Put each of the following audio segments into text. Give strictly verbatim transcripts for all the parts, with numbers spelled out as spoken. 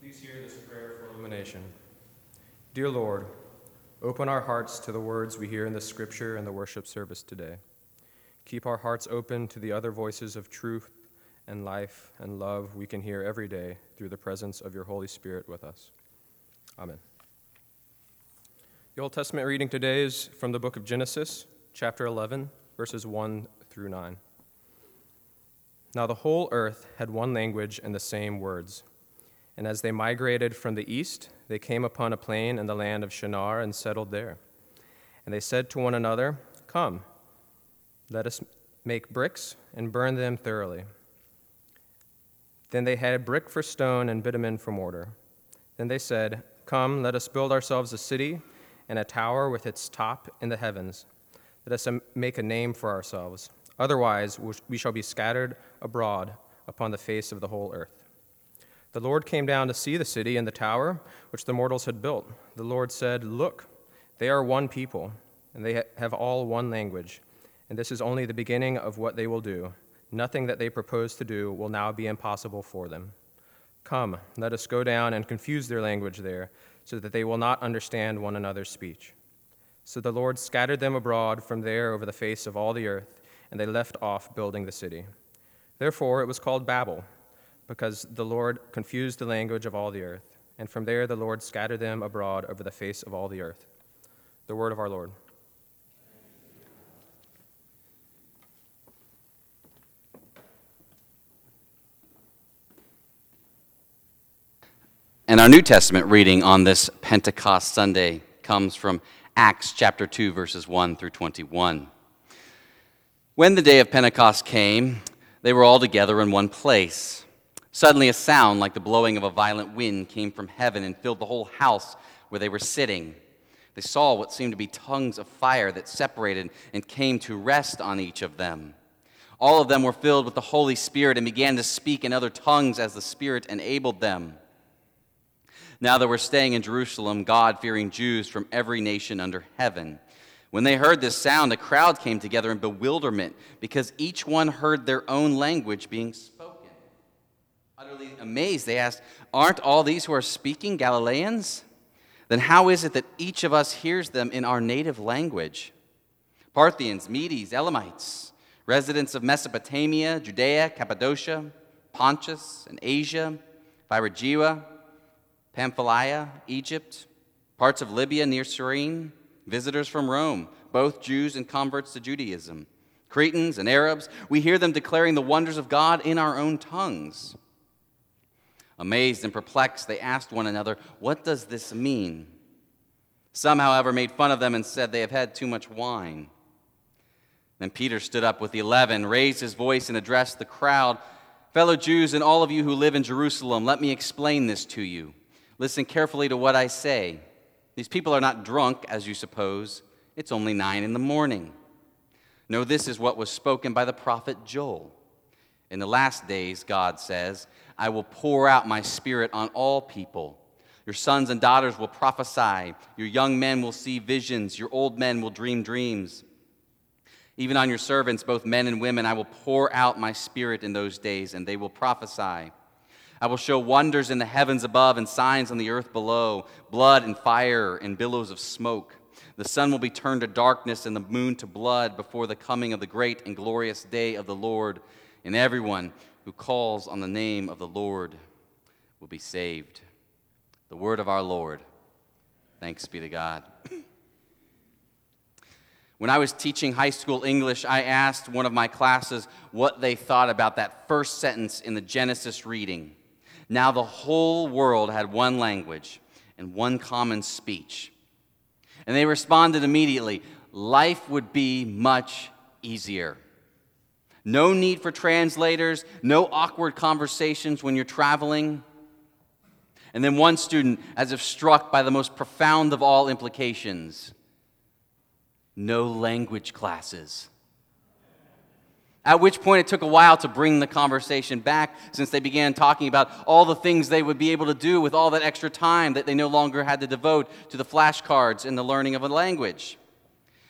Please hear this prayer for illumination. Dear Lord, open our hearts to the words we hear in the scripture and the worship service today. Keep our hearts open to the other voices of truth and life and love we can hear every day through the presence of your Holy Spirit with us. Amen. The Old Testament reading today is from the book of Genesis, chapter eleven, verses one through nine. Now the whole earth had one language and the same words. And as they migrated from the east, they came upon a plain in the land of Shinar and settled there. And they said to one another, "Come, let us make bricks and burn them thoroughly." Then they had brick for stone and bitumen for mortar. Then they said, "Come, let us build ourselves a city and a tower with its top in the heavens. Let us make a name for ourselves. Otherwise we shall be scattered abroad upon the face of the whole earth." The Lord came down to see the city and the tower which the mortals had built. The Lord said, "Look, they are one people, and they have all one language, and this is only the beginning of what they will do. Nothing that they propose to do will now be impossible for them. Come, let us go down and confuse their language there, so that they will not understand one another's speech." So the Lord scattered them abroad from there over the face of all the earth, and they left off building the city. Therefore it was called Babel, because the Lord confused the language of all the earth. And from there the Lord scattered them abroad over the face of all the earth. The word of our Lord. And our New Testament reading on this Pentecost Sunday comes from Acts chapter two, verses one through twenty-one. When the day of Pentecost came, they were all together in one place. Suddenly a sound like the blowing of a violent wind came from heaven and filled the whole house where they were sitting. They saw what seemed to be tongues of fire that separated and came to rest on each of them. All of them were filled with the Holy Spirit and began to speak in other tongues as the Spirit enabled them. Now they were staying in Jerusalem, God-fearing Jews from every nation under heaven. When they heard this sound, a crowd came together in bewilderment because each one heard their own language being spoken. Utterly amazed, they asked, "Aren't all these who are speaking Galileans? Then how is it that each of us hears them in our native language?" Parthians, Medes, Elamites, residents of Mesopotamia, Judea, Cappadocia, Pontus, and Asia, Phrygia, Pamphylia, Egypt, parts of Libya near Cyrene, visitors from Rome, both Jews and converts to Judaism, Cretans and Arabs, we hear them declaring the wonders of God in our own tongues. Amazed and perplexed, they asked one another, "What does this mean?" Some, however, made fun of them and said they have had too much wine. Then Peter stood up with the eleven, raised his voice, and addressed the crowd. "Fellow Jews and all of you who live in Jerusalem, let me explain this to you. Listen carefully to what I say. These people are not drunk, as you suppose. It's only nine in the morning. No, this is what was spoken by the prophet Joel. In the last days, God says, I will pour out my Spirit on all people. Your sons and daughters will prophesy. Your young men will see visions. Your old men will dream dreams. Even on your servants, both men and women, I will pour out my Spirit in those days, and they will prophesy. I will show wonders in the heavens above and signs on the earth below, blood and fire and billows of smoke. The sun will be turned to darkness and the moon to blood before the coming of the great and glorious day of the Lord, and everyone who calls on the name of the Lord will be saved." The word of our Lord. Thanks be to God. When I was teaching high school English, I asked one of my classes what they thought about that first sentence in the Genesis reading. Now the whole world had one language and one common speech. And they responded immediately, life would be much easier. No need for translators, no awkward conversations when you're traveling. And then one student, as if struck by the most profound of all implications, no language classes. At which point it took a while to bring the conversation back, since they began talking about all the things they would be able to do with all that extra time that they no longer had to devote to the flashcards and the learning of a language.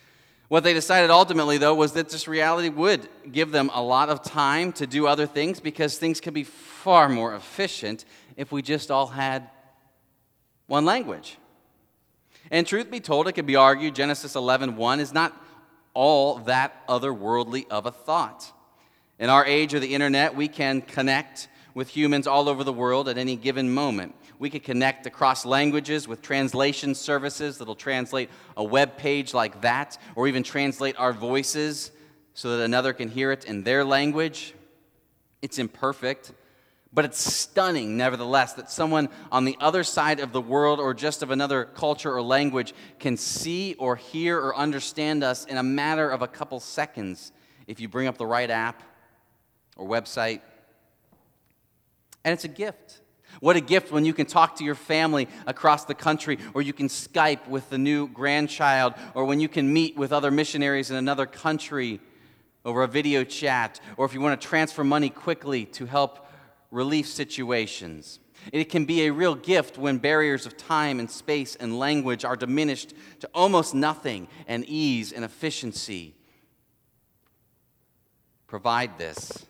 What they decided ultimately, though, was that this reality would give them a lot of time to do other things because things could be far more efficient if we just all had one language. And truth be told, it could be argued Genesis eleven one is not all that otherworldly of a thought. In our age of the internet, we can connect with humans all over the world at any given moment. We could connect across languages with translation services that'll translate a web page like that, or even translate our voices so that another can hear it in their language. It's imperfect, but it's stunning, nevertheless, that someone on the other side of the world or just of another culture or language can see or hear or understand us in a matter of a couple seconds if you bring up the right app or website. And it's a gift. What a gift when you can talk to your family across the country, or you can Skype with the new grandchild, or when you can meet with other missionaries in another country over a video chat, or if you want to transfer money quickly to help relief situations. It can be a real gift when barriers of time and space and language are diminished to almost nothing, and ease and efficiency provide this.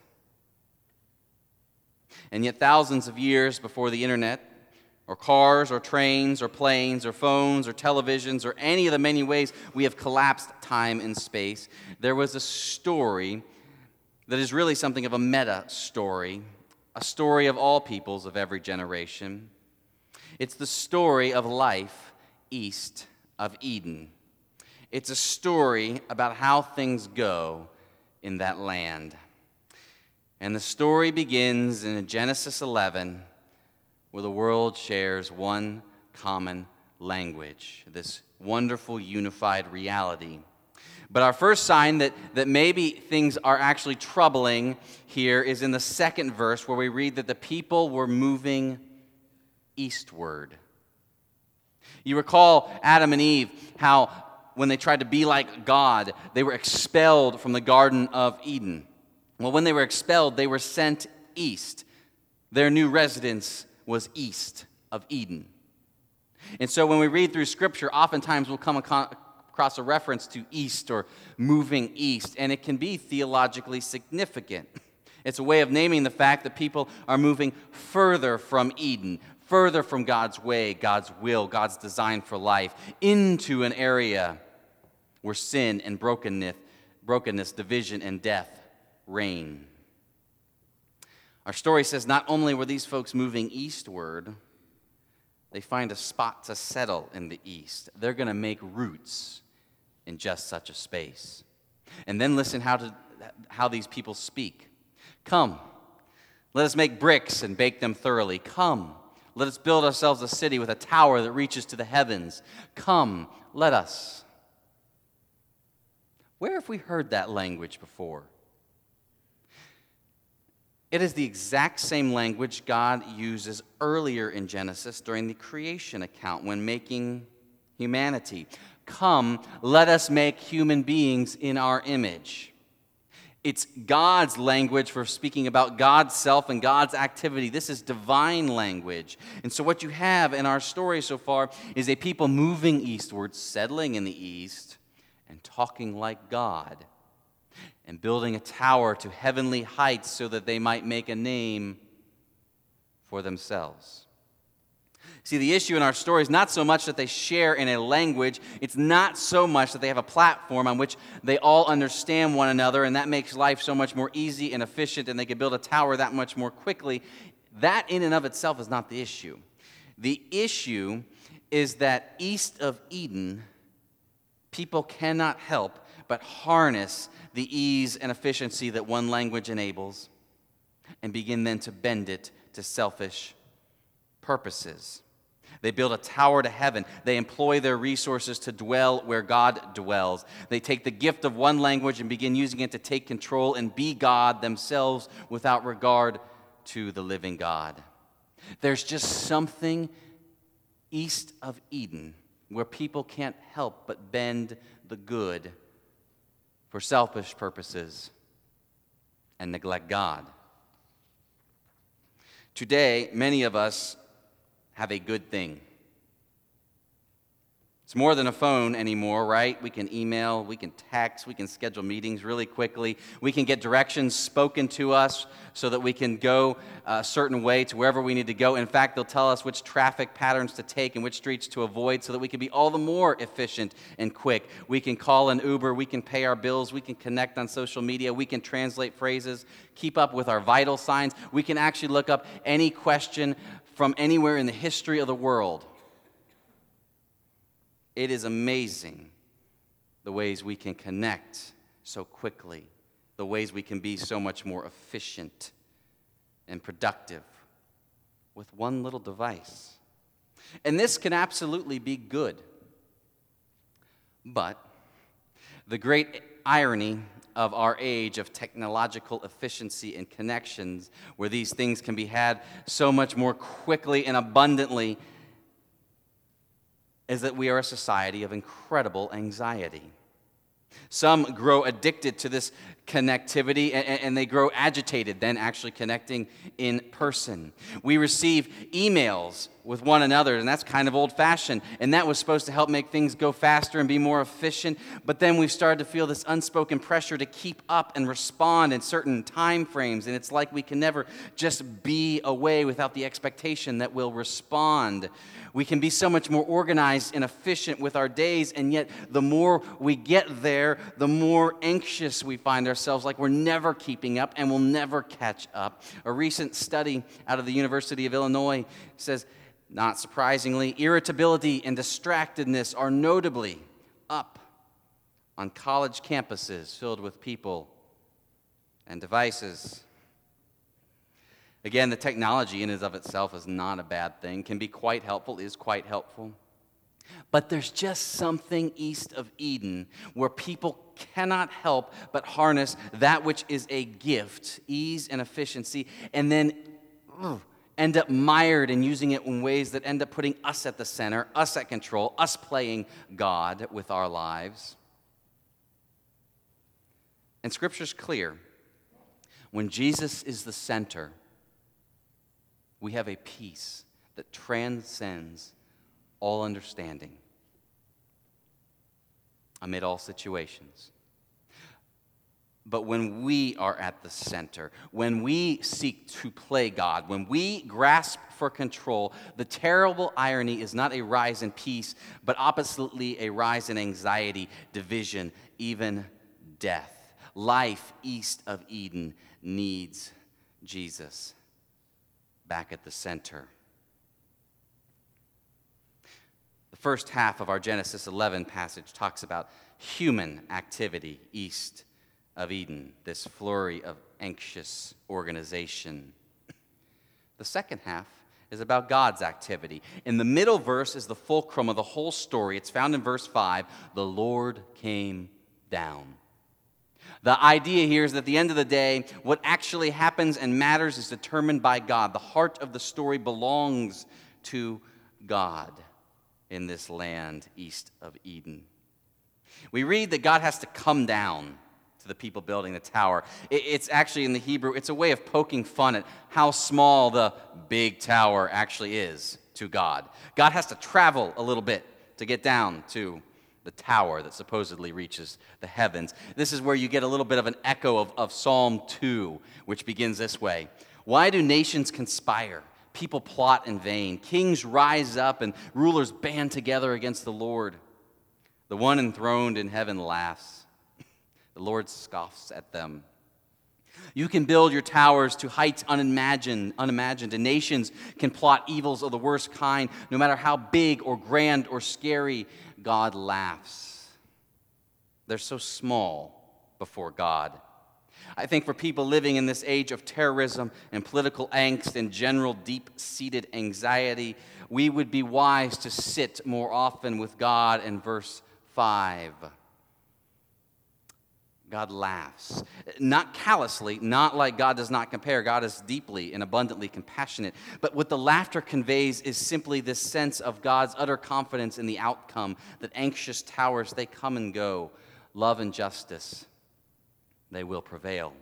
And yet thousands of years before the internet, or cars, or trains, or planes, or phones, or televisions, or any of the many ways we have collapsed time and space, there was a story that is really something of a meta story, a story of all peoples of every generation. It's the story of life east of Eden. It's a story about how things go in that land. And the story begins in Genesis eleven, where the world shares one common language, this wonderful unified reality. But our first sign that, that maybe things are actually troubling here is in the second verse, where we read that the people were moving eastward. You recall Adam and Eve, how when they tried to be like God, they were expelled from the Garden of Eden. Well, when they were expelled, they were sent east. Their new residence was east of Eden. And so when we read through Scripture, oftentimes we'll come across a reference to east or moving east, and it can be theologically significant. It's a way of naming the fact that people are moving further from Eden, further from God's way, God's will, God's design for life, into an area where sin and brokenness, brokenness, division, and death reign. Our story says not only were these folks moving eastward, they find a spot to settle in the east. They're going to make roots in just such a space. And then listen how to, how these people speak. Come, let us make bricks and bake them thoroughly. Come, let us build ourselves a city with a tower that reaches to the heavens. Come, let us. Where have we heard that language before? It is the exact same language God uses earlier in Genesis during the creation account when making humanity. Come, let us make human beings in our image. It's God's language for speaking about God's self and God's activity. This is divine language. And so what you have in our story so far is a people moving eastward, settling in the east, and talking like God, and building a tower to heavenly heights so that they might make a name for themselves. See, the issue in our story is not so much that they share in a language. It's not so much that they have a platform on which they all understand one another, and that makes life so much more easy and efficient, and they can build a tower that much more quickly. That in and of itself is not the issue. The issue is that east of Eden, people cannot help but harness the ease and efficiency that one language enables and begin then to bend it to selfish purposes. They build a tower to heaven. They employ their resources to dwell where God dwells. They take the gift of one language and begin using it to take control and be God themselves without regard to the living God. There's just something east of Eden where people can't help but bend the good for selfish purposes and neglect God. Today, many of us have a good thing. It's more than a phone anymore, right? We can email, we can text, we can schedule meetings really quickly. We can get directions spoken to us so that we can go a certain way to wherever we need to go. In fact, they'll tell us which traffic patterns to take and which streets to avoid so that we can be all the more efficient and quick. We can call an Uber, we can pay our bills, we can connect on social media, we can translate phrases, keep up with our vital signs. We can actually look up any question from anywhere in the history of the world. It is amazing the ways we can connect so quickly, the ways we can be so much more efficient and productive with one little device. And this can absolutely be good. But the great irony of our age of technological efficiency and connections, where these things can be had so much more quickly and abundantly, is that we are a society of incredible anxiety. Some grow addicted to this connectivity, and, and they grow agitated than actually connecting in person. We receive emails with one another, and that's kind of old-fashioned, and that was supposed to help make things go faster and be more efficient, but then we've started to feel this unspoken pressure to keep up and respond in certain time frames, and it's like we can never just be away without the expectation that we'll respond. We can be so much more organized and efficient with our days, and yet the more we get there, the more anxious we find ourselves, like we're never keeping up and we'll never catch up. A recent study out of the University of Illinois says, not surprisingly, irritability and distractedness are notably up on college campuses filled with people and devices. Again, the technology in and of itself is not a bad thing, can be quite helpful, is quite helpful. But there's just something east of Eden where people cannot help but harness that which is a gift, ease and efficiency, and then ugh, end up mired in using it in ways that end up putting us at the center, us at control, us playing God with our lives. And Scripture's clear. When Jesus is the center, we have a peace that transcends all understanding amid all situations. But when we are at the center, when we seek to play God, when we grasp for control, the terrible irony is not a rise in peace, but oppositely a rise in anxiety, division, even death. Life east of Eden needs Jesus back at the center. The first half of our Genesis eleven passage talks about human activity east of Eden, this flurry of anxious organization. The second half is about God's activity. In the middle verse is the fulcrum of the whole story. It's found in verse five. The Lord came down. The idea here is that at the end of the day, what actually happens and matters is determined by God. The heart of the story belongs to God in this land east of Eden. We read that God has to come down to the people building the tower. It's actually in the Hebrew, it's a way of poking fun at how small the big tower actually is to God. God has to travel a little bit to get down to the tower that supposedly reaches the heavens. This is where you get a little bit of an echo of, of Psalm two, which begins this way. Why do nations conspire? People plot in vain. Kings rise up and rulers band together against the Lord. The one enthroned in heaven laughs. The Lord scoffs at them. You can build your towers to heights unimagined, unimagined, and nations can plot evils of the worst kind. No matter how big or grand or scary, God laughs. They're so small before God. I think for people living in this age of terrorism and political angst and general deep-seated anxiety, we would be wise to sit more often with God in verse five. God laughs. Not callously, not like God does not compare. God is deeply and abundantly compassionate. But what the laughter conveys is simply this sense of God's utter confidence in the outcome, that anxious towers, they come and go. Love and justice, they will prevail.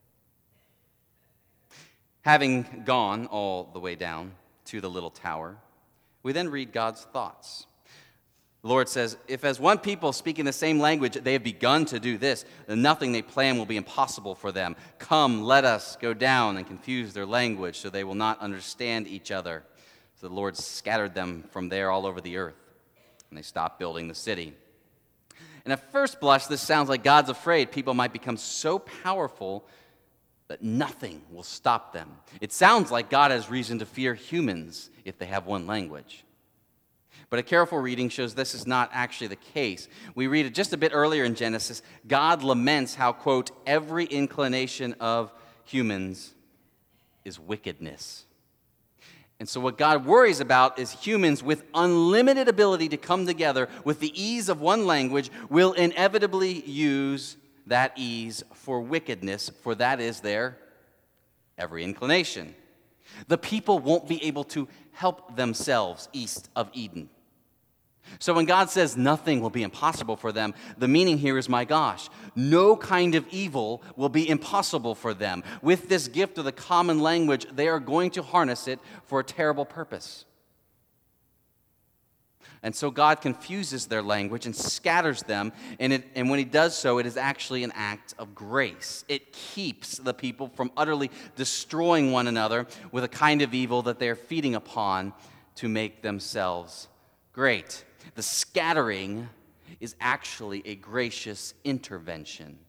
Having gone all the way down to the little tower, we then read God's thoughts. The Lord says, if as one people speaking the same language they have begun to do this, then nothing they plan will be impossible for them. Come, let us go down and confuse their language so they will not understand each other. So the Lord scattered them from there all over the earth, and they stopped building the city. And at first blush, this sounds like God's afraid people might become so powerful that nothing will stop them. It sounds like God has reason to fear humans if they have one language. But a careful reading shows this is not actually the case. We read it just a bit earlier in Genesis. God laments how, quote, every inclination of humans is wickedness. And so what God worries about is humans with unlimited ability to come together with the ease of one language will inevitably use that ease for wickedness, for that is their every inclination. The people won't be able to help themselves east of Eden. So when God says nothing will be impossible for them, the meaning here is, my gosh, no kind of evil will be impossible for them. With this gift of the common language, they are going to harness it for a terrible purpose. And so God confuses their language and scatters them, and, it, and when he does so, it is actually an act of grace. It keeps the people from utterly destroying one another with a kind of evil that they are feeding upon to make themselves great. The scattering is actually a gracious intervention.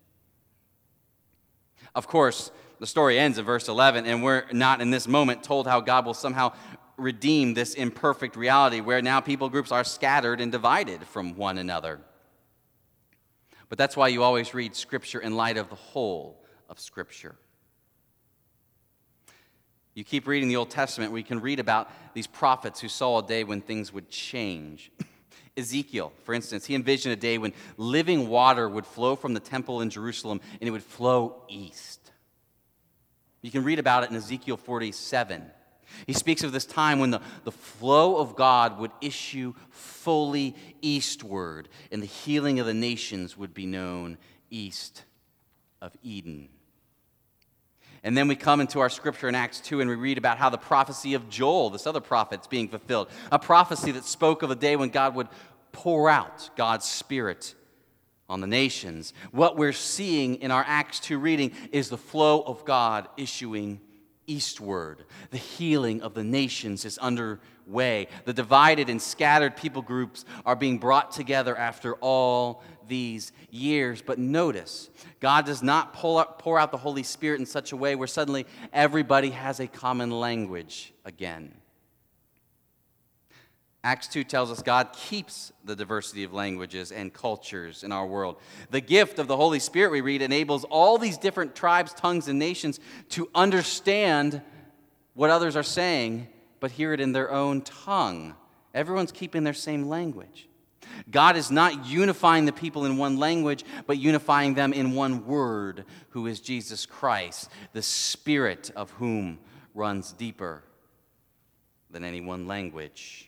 Of course, the story ends in verse eleven, and we're not in this moment told how God will somehow redeem this imperfect reality where now people groups are scattered and divided from one another. But that's why you always read Scripture in light of the whole of Scripture. You keep reading the Old Testament where you can read about these prophets who saw a day when things would change. Ezekiel, for instance, he envisioned a day when living water would flow from the temple in Jerusalem and it would flow east. You can read about it in Ezekiel forty-seven. He speaks of this time when the, the flow of God would issue fully eastward and the healing of the nations would be known east of Eden. And then we come into our scripture in Acts two and we read about how the prophecy of Joel, this other prophet, is being fulfilled. A prophecy that spoke of a day when God would pour out God's Spirit on the nations. What we're seeing in our Acts two reading is the flow of God issuing eastward. The healing of the nations is underway. The divided and scattered people groups are being brought together after all these years. But notice, God does not pull up, pour out the Holy Spirit in such a way where suddenly everybody has a common language again. Acts two tells us God keeps the diversity of languages and cultures in our world. The gift of the Holy Spirit, we read, enables all these different tribes, tongues, and nations to understand what others are saying, but hear it in their own tongue. Everyone's keeping their same language. God is not unifying the people in one language, but unifying them in one word, who is Jesus Christ, the Spirit of whom runs deeper than any one language.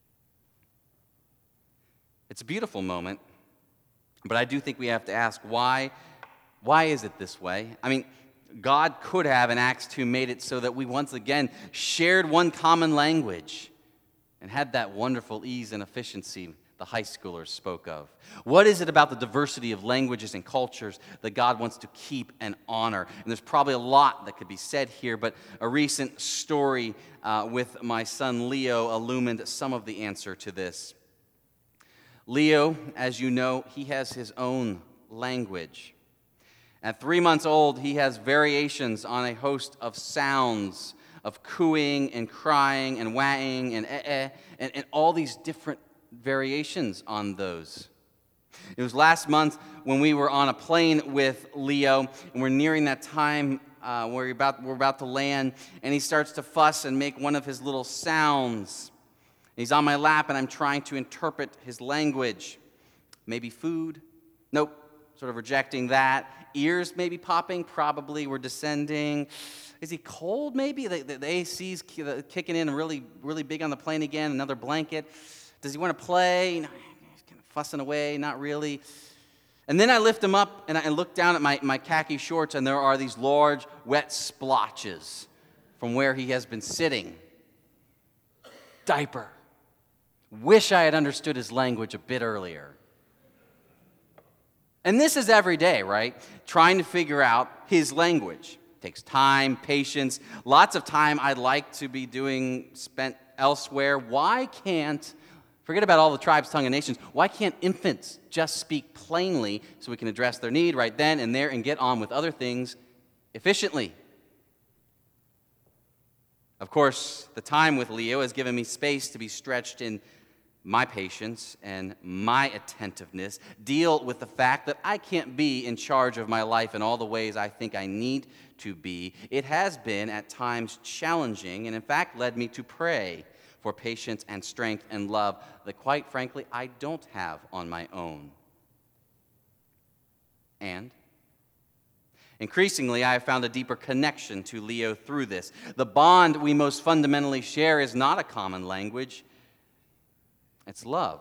It's a beautiful moment, but I do think we have to ask, why, why is it this way? I mean, God could have in Acts two made it so that we once again shared one common language and had that wonderful ease and efficiency the high schoolers spoke of. What is it about the diversity of languages and cultures that God wants to keep and honor? And there's probably a lot that could be said here, but a recent story uh, with my son Leo illumined some of the answer to this. Leo, as you know, he has his own language. At three months old, he has variations on a host of sounds, of cooing and crying and wahing and eh-eh, and, and all these different variations on those. It was last month when we were on a plane with Leo, and we're nearing that time uh, where we're about, we're about to land, and he starts to fuss and make one of his little sounds. He's on my lap, and I'm trying to interpret his language. Maybe food? Nope. Sort of rejecting that. Ears maybe popping? Probably. We're descending. Is he cold? Maybe. The, the, the A C's kicking in really, really big on the plane again. Another blanket. Does he want to play? No, he's kind of fussing away. Not really. And then I lift him up, and I look down at my, my khaki shorts, and there are these large, wet splotches from where he has been sitting. Diaper. Wish I had understood his language a bit earlier. And this is every day, right? Trying to figure out his language. It takes time, patience, lots of time I'd like to be doing spent elsewhere. Why can't, forget about all the tribes, tongue, and nations, why can't infants just speak plainly so we can address their need right then and there and get on with other things efficiently? Of course, the time with Leo has given me space to be stretched in my patience and my attentiveness, deal with the fact that I can't be in charge of my life in all the ways I think I need to be. It has been at times challenging and in fact led me to pray for patience and strength and love that quite frankly I don't have on my own. And increasingly, I have found a deeper connection to Leo through this. The bond we most fundamentally share is not a common language. It's love.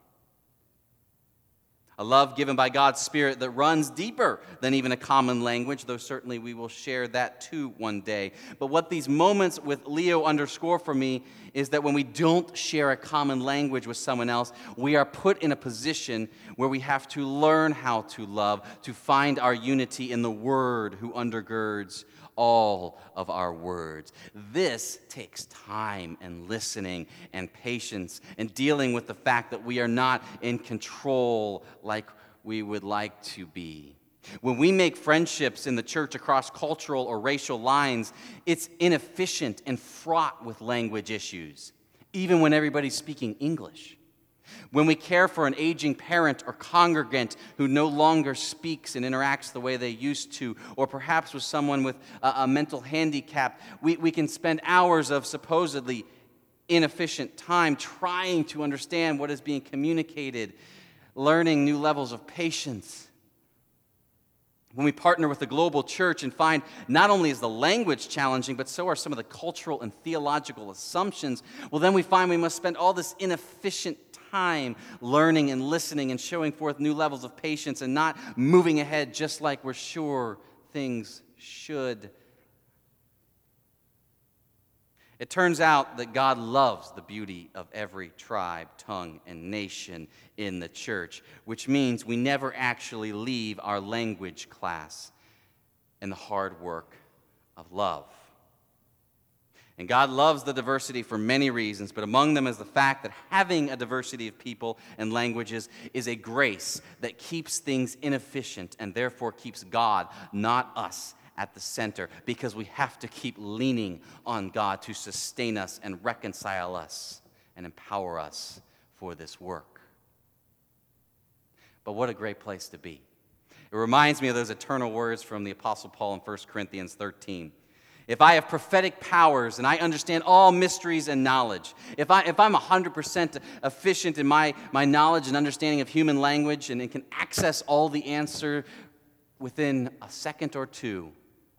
A love given by God's Spirit that runs deeper than even a common language, though certainly we will share that too one day. But what these moments with Leo underscore for me is that when we don't share a common language with someone else, we are put in a position where we have to learn how to love, to find our unity in the Word who undergirds all of our words. This takes time and listening and patience and dealing with the fact that we are not in control like we would like to be. When we make friendships in the church across cultural or racial lines, it's inefficient and fraught with language issues, even when everybody's speaking English. When we care for an aging parent or congregant who no longer speaks and interacts the way they used to, or perhaps with someone with a, a mental handicap, we, we can spend hours of supposedly inefficient time trying to understand what is being communicated, learning new levels of patience. When we partner with the global church and find not only is the language challenging, but so are some of the cultural and theological assumptions, well, then we find we must spend all this inefficient time learning and listening and showing forth new levels of patience and not moving ahead just like we're sure things should. It turns out that God loves the beauty of every tribe, tongue, and nation in the church, which means we never actually leave our language class and the hard work of love. And God loves the diversity for many reasons, but among them is the fact that having a diversity of people and languages is a grace that keeps things inefficient and therefore keeps God, not us, at the center, because we have to keep leaning on God to sustain us and reconcile us and empower us for this work. But what a great place to be. It reminds me of those eternal words from the Apostle Paul in First Corinthians thirteen. If I have prophetic powers and I understand all mysteries and knowledge, if, I, if I'm one hundred percent efficient in my, my knowledge and understanding of human language and, and can access all the answer within a second or two,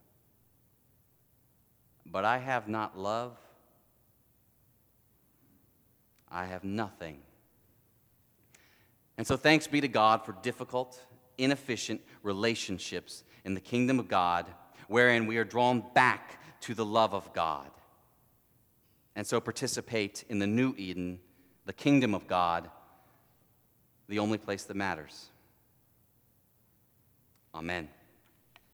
but I have not love, I have nothing. And so thanks be to God for difficult, inefficient relationships in the kingdom of God, wherein we are drawn back to the love of God. And so participate in the new Eden, the kingdom of God, the only place that matters. Amen.